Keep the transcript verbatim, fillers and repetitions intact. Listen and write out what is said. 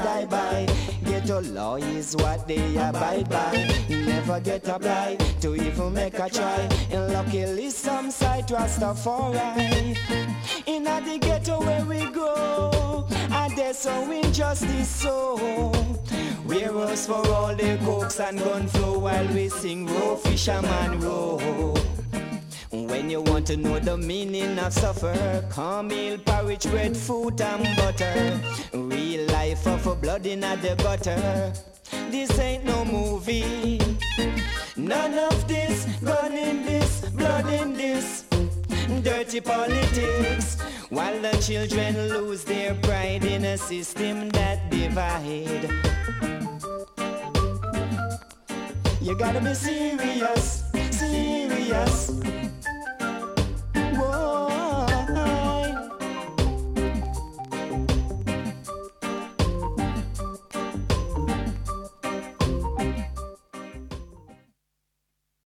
fly by. Ghetto law is what they abide by. Never get applied to even make a try. And luckily some side Rastafari. In the ghetto where we go, and there's so injustice so. We're us for all the cokes and gun flow while we sing row, fisherman row. When you want to know the meaning of suffer, come meal, porridge, bread, fruit and butter. Real life of a blood in the gutter. This ain't no movie. None of this, gun in this, blood in this. Dirty politics. While the children lose their pride in a system that divide. You gotta be serious, serious.